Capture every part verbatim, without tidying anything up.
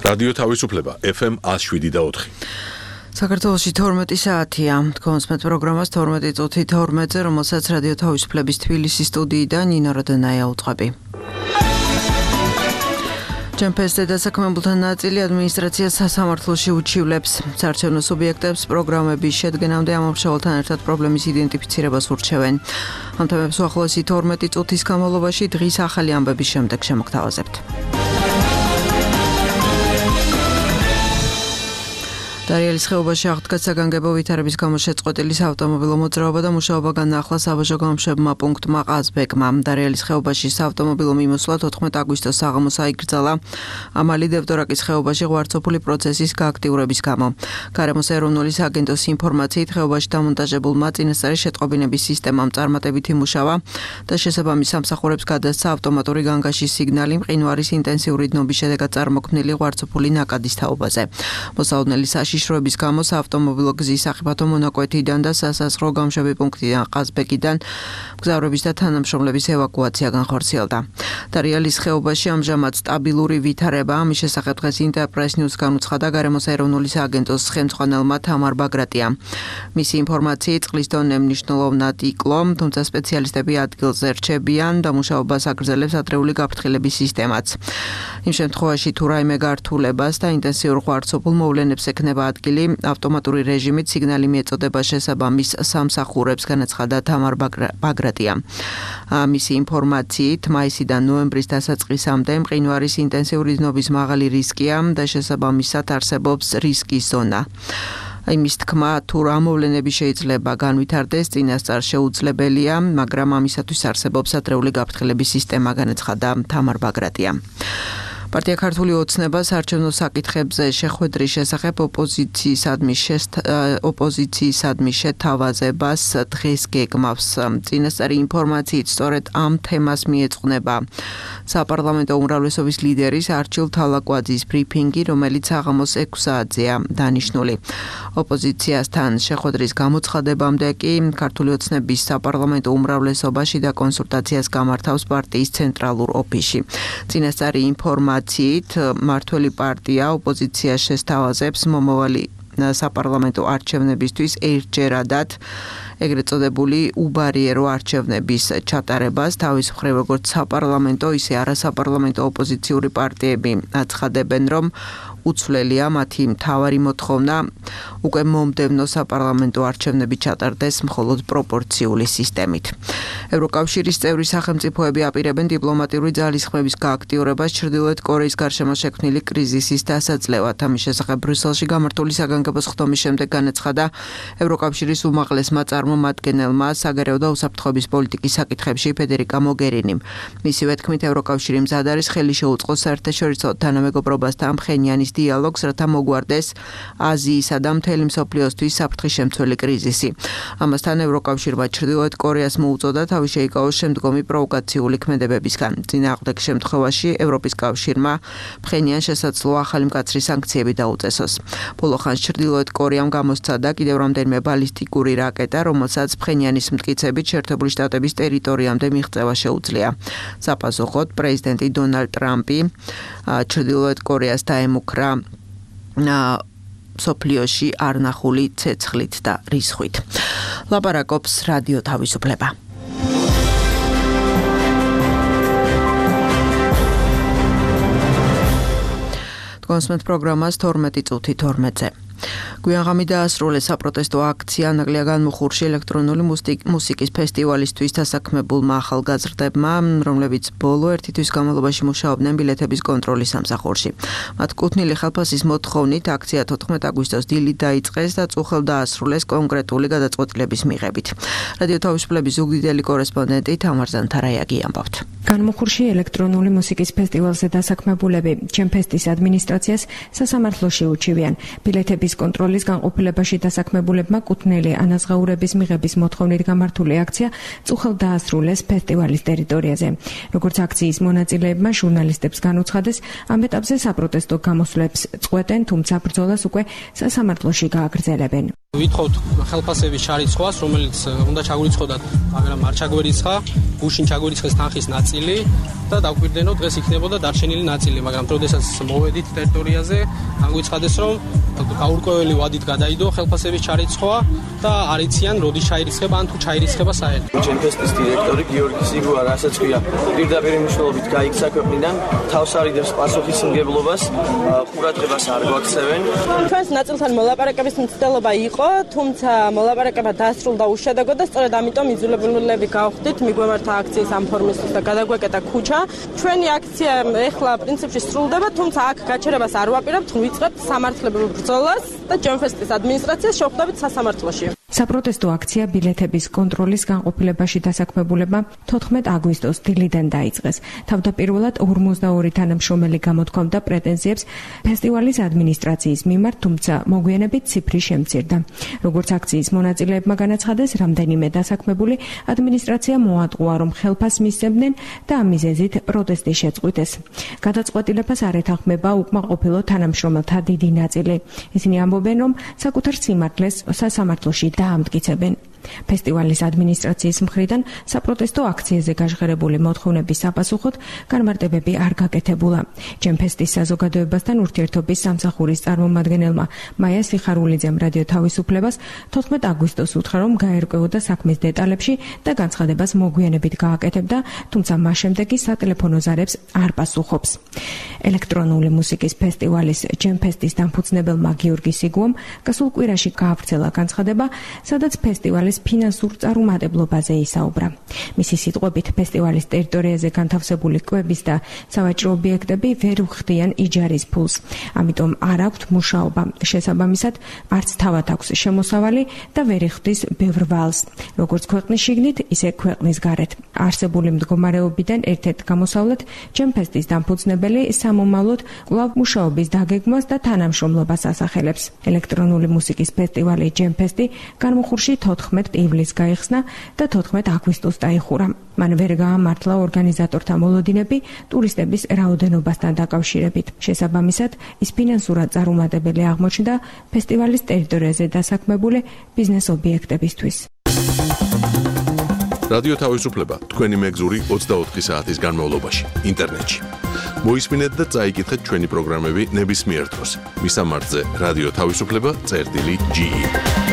რადიო თავისუფლება ეფ ემ one oh seven და four. საქართველოში თორმეტი საათია. Თქვენს პროგრამას თორმეტი წუთი თორმეტზე, რომელსაც რადიო თავისუფლების თბილისის სტუდიიდან ნინო როდონაია უწყები. ჯემპესზე დასაქმებულთა ნაწილი ადმინისტრაციას სასამართლოში უჩივლებს. საარჩევნო სუბიექტებს პროგრამების შედგენამდე ამომრჩეველთან ერთად პრობლემის იდენტიფიცირებას ურჩევენ. ამ თემებს უახლოესი თორმეტი წუთის განმავლობაში დღის ახალი ამბების შემდეგ შემოგთავაზებთ. დარიელის ხეობაში აღდგა საგანგებო ვითარების გამო შეწყვეტილი საავტომობილო მოძრაობა და მუშაობა განაახლა საბაჟო გამშვებმა პუნქტმა ყაზბეგმა. დარიელის ხეობაში საავტომობილო მიმოსვლა თოთხმეტ აგვისტოს საღამოს აიგრძალა. ამალი დევდორაკის ხეობაში ღვარცოფული პროცესის გააქტიურების გამო. გარემოს ეროვნული სააგენტოს ინფორმაციით ხეობაში დამონტაჟებულმა წინასწარი შეტყობინების სისტემამ წარმატებით იმუშავა და შესაბამის სამსახურებს გადასცა ავტომატური განგაშის სიგნალი მყინვარის ინტენსიური დნობის შედეგად წარმოქმნილი ღვარცოფული ნაკადის თაობაზე. მოსაოდნელი საშიშროების გამო საავტომობილო გზის სახიფათო მონაკვეთიდან და სასაზღვრო გამშვები პუნქტიდან ყაზბეგიდან მგზავრების და თანამშრომლების ევაკუაცია განხორციელდა. დარიელის ხეობაში ამჟამად სტაბილური ვითარება, ამის შესახებ დღეს ინტერპრეს ნიუს განუცხადა გარემოს ეროვნული სააგენტოს ხელმძღვანელმა თამარ ბაგრატიამ. მისი ინფორმაციით წყლის დონე მნიშვნელოვნად იკლო, თუმცა სპეციალისტები ადგილზე რჩებიან და მუშაობას აგრძელებს ადრეული გაფრთხილების სისტემაც. იმ შემთხვევაში თუ რაიმე გართულებას და ინტენსიურ ღვარცოფულ მოვლენებს ექნება ადგილი, ავტომატური რეჟიმით სიგნალი მიეწოდება შესაბამის სამსახურებს, განაცხადა თამარ ბაგრატია. მისი ინფორმაციით მაისიდან ნოემბრის დასაწყისამდე მყინვარის ინტენსიური დნობის მაღალი რისკია და შესაბამისად არსებობს რისკის ზონა. იმის თქმა, თუ რა მოვლენები შეიძლება განვითარდეს, წინასწარ შეუძლებელია, მაგრამ ამისათვის არსებობს ადრეული გაფრთხილების სისტემა, განაცხადა თამარ ბაგრატია. პარტია ქართული ოცნება საარჩევნო საკითხებზე შეხვედრის შესახებ ოპოზიციისადმი ოპოზიციისადმი შეთავაზებას დღეს გეგმავს. წინასწარი ინფორმაციით სწორედ ამ თემას მიეძღვნება საპარლამენტო უმრავლესობის ლიდერის არჩილ თალაკვაძის ბრიფინგი, რომელიც საღამოს ექვსი საათზეა დანიშნული. ოპოზიციასთან შეხვედრის გამოცხადებამდე კი ქართული ოცნების საპარლამენტო უმრავლესობაში და კონსულტაციას გამართავს პარტიის ცენტრალურ ოფისში. წინასწარი ინფორმაცია მართველი პარტია ოპოზიციას შესთავაზებს მომავალი საპარლამენტო არჩევნებისთვის ერთჯერადად ეგრეთ წოდებული უბარიერო არჩევნების ჩატარებას, თავის მხრივ როგორც საპარლამენტო, ისე არასაპარლამენტო ოპოზიციური პარტიები აცხადებენ, რომ უცვლელია მათი მთავარი მოთხოვნა უკვე მომდევნო საპარლამენტო არჩევნები ჩატარდეს მხოლოდ პროპორციული სისტემით. ევროკავშირის წევრი სახელმწიფოები აპირებენ დიპლომატიური ძალისხმევის გააქტიურებას ჩრდილოეთ კორეის გარშემო შექმნილი კრიზისის დასაძლევად. ამის შესახებ ბრიუსელში გამართული საგანგებო სხდომის შემდეგ განაცხადა ევროკავშირის უმაღლესმა წარმომადგენელმა საგარეო და უსაფრთხოების პოლიტიკის საკითხებში ფედერიკა მოგერინიმ. მისივე თქმით, ევროკავშირი მზად არის ხელი შეუწყოს საერთაშორისო თანამეგობრობას და მხენიანის დიალოგს, რათა მოგვარდეს აზიისა და მთელი მსოფლიოსთვის საფრთხის შემცველი კრიზისი. ამასთან ევროკავშირმა ჩრდილოეთ კორეას მოუწოდა თავი შეიკავოს შემდგომი პროვოკაციული ქმედებებისგან. წინააღმდეგ შემთხვევაში ევროპის კავშირმა მხენიან შესაძლოა ახალი მკაცრი სანქციები დაუწესოს. ბოლო ხანს ჩრდილოეთ კორეამ გამოსცადა კიდევ რამდენიმე ბალისტიკური რაკეტა, რომელსაც მხენიანის მტკიცებით შეერთებული შტატების ტერიტორიამდე მიღწევა შეუძლია. საპასუხოდ პრეზიდენტი დონალდ ტრამპი ჩრდილოეთ კორეას დაემუქრა სოფლიოში არნახული ცეცხლით და რისხვით. ლაპარაკობს რადიო თავისუფლება. თქვენს პროგრამას თორმეტი წუთი თორმეტზე. გვიანღამი დაასრულეს საპროტესტო აქცია ნაკლია განმუხურში ელექტრონული მუსიკის ფესტივალისთვის დასაქმებულმა ახალგაზრდებმა, რომლებიც ბოლო ერთი თვის განმავლობაში მუშაობდნენ ბილეთების კონტროლის სამსახურში. მათ კუთვნილი ხელფასის მოთხოვნით აქცია თოთხმეტ აგვისტოს დილით დაიწყეს და წუხელ დაასრულეს კონკრეტული გადაწყვეტილების მიღებით. რადიო თავისუფლების ზუგდიდელი კორესპონდენტი თამარ ზანთარაიაგი ამბობთ. განმუხურში ელექტრონული მუსიკის ფესტივალზე დასაქმებულები ჩემფესტის ადმინისტრაციას სასამართლოში უჩივიან. ბილეთების კონტროლის განყოფილებაში დასაქმებულებმა კუთვნილი ანაზღაურების მიღების მოთხოვნით გამართული აქცია წუხელ დაასრულეს ფესტივალის ტერიტორიაზე. როგორც აქციის მონაწილეებმა ჟურნალისტებს განუცხადეს, ამ ეტაპზე საპროტესტო გამოსვლებს წყვეტენ, თუმცა ბრძოლას უკვე სასამართლოში გააგრძელებენ. ვითხოვთ ხელფასების ჩარიცხვას, რომელიც უნდა ჩაგვირიცხოთ, მაგრამ არ ჩაგვერიცხა, გუშინ ჩაგვერიცხეს თანხის ნაწილი და დავკვირდენო დღეს იქნებოდა დარჩენილი ნაწილი, მაგრამ როდესაც მოვედით ტერიტორიაზე, აგვიცხადეს, რომ გაურკვეველი ვადით გადაიდო ხელფასების ჩარიცხვა და არ იციან როდის ჩაირიცხება ან თუ ჩაირიცხება საერთოდ. ჩემფესტის დირექტორი გიორგი სიგუა, რასაც ქვია, პირდაპირ მნიშვნელობით გაიქცა ქვეყნიდან, თავს არიდებს პასუხისმგებლობას, ყურადღებას არ გვაქცევენ. ჩვენს ნაწილთან მოლაპარაკების მცდელობა იყო, თუმცა მოლაპარაკება დასრულდა უშედეგოდ და სწორედ ამიტომ იძულებულები გავხდით მიგვემართა აქციის ამ ფორმისთვის და გადაგვეკეტა ქუჩა. ჩვენი აქცია ეხლა პრინციპში სრულდება, თუმცა აქ გაჩერებას არ ვაპირებთ, ვიწყებთ სამართლებრივ ბრძოლას და ჯემფესტის ადმინისტრაციას შევხვდებით სასამართლოში. საპროტესტო აქცია ბილეთების კონტროლის განყოფილებაში დასაქმებულებმა თოთხმეტ აგვისტოს დილიდან დაიწყეს. თავდაპირველად ორმოცდაორი თანამშრომელი გამოთქვამდა პრეტენზიებს ფესტივალის ადმინისტრაციის მიმართ, თუმცა მოგვიანებით ციფრი შემცირდა. როგორც აქციის მონაწილეებმა განაცხადეს, რამდენიმე დასაქმებული ადმინისტრაცია მოატყუა, რომ ხელფასს მისცემდნენ და ამ მიზეზით პროტესტი შეწყვიტეს. გადაწყვეტილებას არ ეთანხმება უკმაყოფილო თანამშრომელთა დიდი ნაწილი. ისინი ამბობენ, რომ საკუთარ სიმართლეს სასამართლოში დაამტკიცებენ. ფესტივალის ადმინისტრაციის მხრიდან საპროტესტო აქციაზე გაჟღერებული მოთხოვნების საპასუხოდ განმარტებები არ გაკეთებულა. ჯემფესტის საზოგადოებასთან ურთიერთობის სამსახურის წარმომადგენელმა მაია სიხარულიძემ რადიო თავისუფლებას თოთხმეტ აგვისტოს უთხრა, რომ გაერკვეოდა საქმის დეტალებში და განცხადებას მოგვიანებით გააკეთებდა, თუმცა მას შემდეგ ის სატელეფონო ზარებს არ პასუხობს. ელექტრონული მუსიკის ფესტივალის ჯემფესტის დამფუძნებელმა გიორგი სიგუამ გასულ კვირაში გაავრცელა განცხადება, სადაც ფესტივალი ფინანსურ წარუმატებლობაზე ისაუბრა. მისი სიტყვებით, ფესტივალის ტერიტორიაზე განთავსებული კვების და სავაჭრო ობიექტები ვერ უხდიან იჯარის ფულს. ამიტომ არ აქვთ მუშაობა. შესაბამისად, არც თავად აქვს შემოსავალი და ვერ იხდის ბევრ ვალს, როგორც ქვეყნის შიგნით, ისე ქვეყნის გარეთ. არსებული მდგომარეობიდან ერთ-ერთ გამოსავლად ჯემფესტის დამფუძნებელი სამომავლოდ კვლავ მუშაობის დაგეგმვას და თანამშრომლობას ასახელებს. ელექტრონული მუსიკის ფესტივალი ჯემფესტი განმუხურში თოთხმეტ ივლისს გაიხსნა და თოთხმეტ აგვისტოს დაიხურა. მან ვერ გაამართლა ორგანიზატორთა მოლოდინები ტურისტების რაოდენობასთან დაკავშირებით. შესაბამისად, ის ფინანსურად წარუმატებელი აღმოჩნდა ფესტივალის ტერიტორიაზე დასაქმებული ბიზნეს ობიექტებისთვის. რადიო თავისუფლება თქვენი მეგზური ოცდაოთხი საათის განმავლობაში ინტერნეტში. მოისმინეთ და წაიკითხეთ ჩვენი პროგრამები ნებისმიერ დროს. მისამართზე რადიო თავისუფლება წერტილი ჯი ი.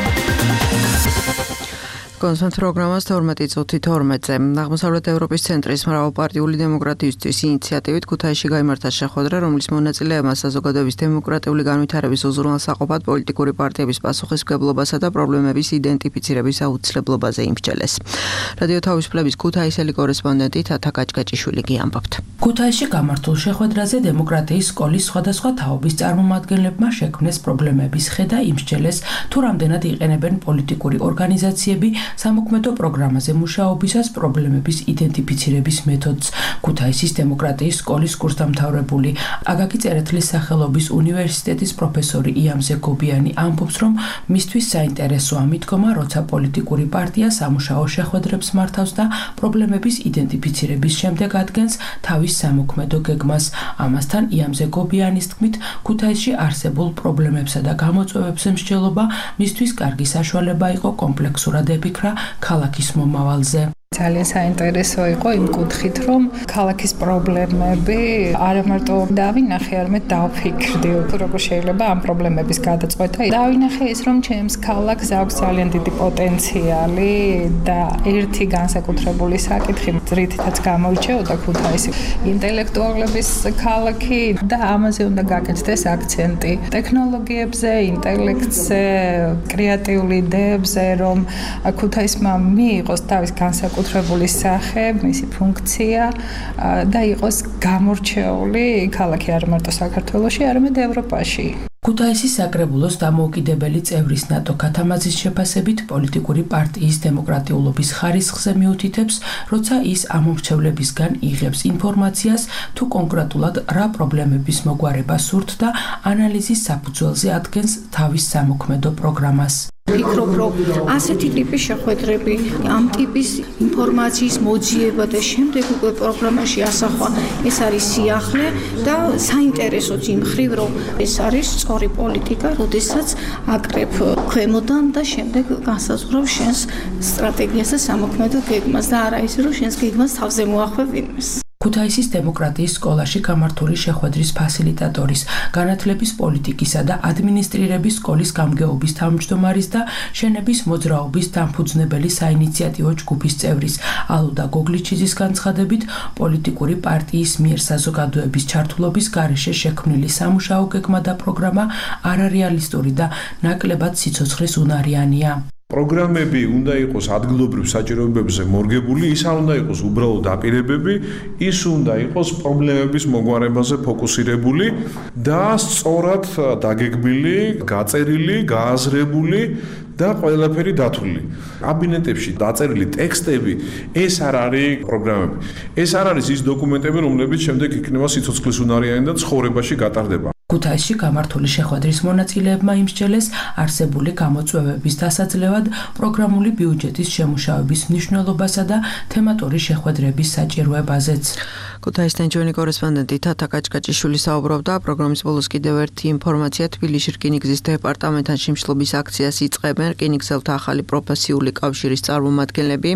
კონსულტ პროგრამას თორმეტი წუთი თორმეტზე. აღმოსავლეთ ევროპის ცენტრის მრავალპარტიული დემოკრატიისთვის ინიციატივით ქუთაისში გაიმართა შეხვედრა, რომლის მონაწილეებმა საზოგადოების დემოკრატიული განვითარების უზრუნველსაყოფად პოლიტიკური პარტიების პასუხისმგებლობასა და პრობლემების იდენტიფიცირების აუცილებლობაზე იმსჯელეს. რადიო თავისუფლების ქუთაისელი კორესპონდენტი თათა კაჭკაჭიშვილი გიამბობთ. ქუთაისში გამართულ შეხვედრაზე დემოკრატიის სკოლის სხვადასხვა თაობის წარმომადგენლებმა შექმნეს პრობლემების ხედა იმსჯელეს, თუ რამდენად იყენებენ პოლიტიკური ორგანიზაციები სამოქმედო პროგრამაზე მუშაობისას პრობლემების იდენტიფიცირების მეთოდს. ქუთაისის დემოკრატიის სკოლის კურსდამთავრებული აკაკი წერეთლის სახელობის უნივერსიტეტის პროფესორი იამზე გობიანი ამბობს, რომ მისთვის საინტერესოა მიდგომა, როცა პოლიტიკური პარტია სამუშაო შეხვედრებს მართავს და პრობლემების იდენტიფიცირების შემდეგ ადგენს თავის სამოქმედო გეგმას. ამასთან იამზე გობიანის თქმით, ქუთაისში არსებულ პრობლემებსა და გამოწვევებს მსჯელობა მისთვის კარგი საშუალება იყო კომპლექსურად ებიქრა ქალაქის მომავალზე. ძალიან საინტერესო იყო იმ კუთხით, რომ ქალაქის პრობლემები არა მარტო დავინახე, არამედ დავფიქრდი, როგორ შეიძლება ამ პრობლემების გადაწყვეტა. დავინახე ის, რომ ჩემს ქალაქს აქვს ძალიან დიდი პოტენციალი და ერთი განსაკუთრებული საკითხი, რითაც გამოირჩეოდა ქუთაისი, ინტელექტუალების ქალაქი და ამაზე უნდა გაკეთდეს აქცენტი. ტექნოლოგიებზე, ინტელექტზე, კრეატიულ იდეებზე, რომ ქუთაისმა მიიღოს თავის განსაკუთრებული კუთრებული სახე, მისი ფუნქცია და იყოს გამორჩეული ქალაქი არ მარტო საქართველოში, არამედ ევროპაში. ქუთაისის საკრებულოს დამოუკიდებელი წევრის ნატო ქათამაძის შეფასებით პოლიტიკური პარტიის დემოკრატიულობის ხარისხზე მიუთითებს, როცა ის ამომრჩევლებისგან იღებს ინფორმაციას, თუ კონკრეტულად რა პრობლემების მოგვარება სურთ და ანალიზის საფუძველზე ადგენს თავის სამოქმედო პროგრამას. ფიქრობ, რომ ასეთი ტიპის შეხვედრები, ამ ტიპის ინფორმაციის მოძიება და შემდეგ უკვე პროგრამაში ასახვა, ეს არის სიახლე და საინტერესოც იმ მხრივ, რომ ეს არის სწორი პოლიტიკა, როდესაც აკრებ ქვემოდან და შემდეგ განსაზღვრებ შენს სტრატეგიას და სამოქმედო გეგმას და არა ისე, რომ შენს გეგმას თავზე მოახვევ ვინმეს. ქუთაისის დემოკრატიის სკოლაში გამართული შეხვედრის ფასილიტატორის, განათლების პოლიტიკისა და ადმინისტრირების სკოლის გამგეობის თავმჯდომარის და შენების მოძრაობის დამფუძნებელი საინიციატივო ჯგუფის წევრის ალუდა გოგლიჩიძის განცხადებით, პოლიტიკური პარტიის მიერ საზოგადოების ჩართულობის გარეშე შექმნილი სამუშაო გეგმა და პროგრამა არარეალისტური და ნაკლებად სიცოცხლის უნარიანია. პროგრამები უნდა იყოს ადგილობრივ საჭიროებებზე მორგებული, ის არ უნდა იყოს უბრალოდ დაპირებები, ის უნდა იყოს პრობლემების მოგვარებაზე ფოკუსირებული და სწორად დაგეგმილი, გაწერილი, გააზრებული და ყველაფერი დათვლილი. კაბინეტებში დაწერილი ტექსტები ეს არ არის პროგრამები. ეს არ არის ის დოკუმენტები, რომლებიც შემდეგ იქნება სიცოცხლის უნარიანი და ცხოვრებაში გატარდება. ქუთაისში გამართული შეხვედრის მონაწილეებმა იმსჯელეს არსებული გამოწვევების დასაძლევად პროგრამული ბიუჯეტის შემუშავების მნიშვნელობასა და თემატური შეხვედრების საჭიროებაზეც. ქუთაისთან ჩვენი კორესპონდენტი თათა კაჭკაჭიშვილი საუბრობდა. პროგრამის ბოლოს კიდევ ერთი ინფორმაცია: თბილისში რკინიგზის დეპარტამენტთან შიმშილობის აქციას იწყებენ რკინიგზელთა ახალი პროფესიული კავშირის წარმომადგენლები.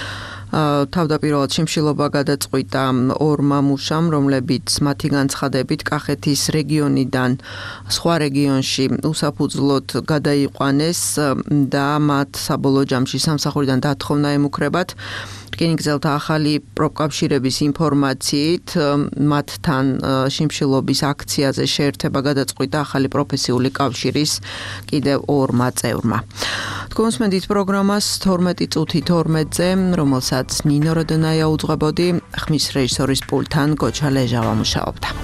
თავდაპირველად შიმშილობა გადაწყვიტა ორმა მუშამ, რომლებიც მათი განცხადებით კახეთის რეგიონიდან სხვა რეგიონში უსაფუძვლოდ გადაიყვანეს და მათ საბოლოო ჯამში სამსახურიდან დათხოვნა ემუქრებათ. რკინიგზელთა ახალი პროფკავშირების ინფორმაციით მათთან შიმშილობის აქციაზე შეერთება გადაწყვიტა ახალი პროფესიული კავშირის კიდევ ორმა წევრმა. თქვენსმენდით პროგრამას თორმეტი წუთი თორმეტზე, რომელსაც ნინო როდონაია უძღვებოდი, ხმის რეჟისორის პულტთან გოჩა ლეჟავა მუშაობდა.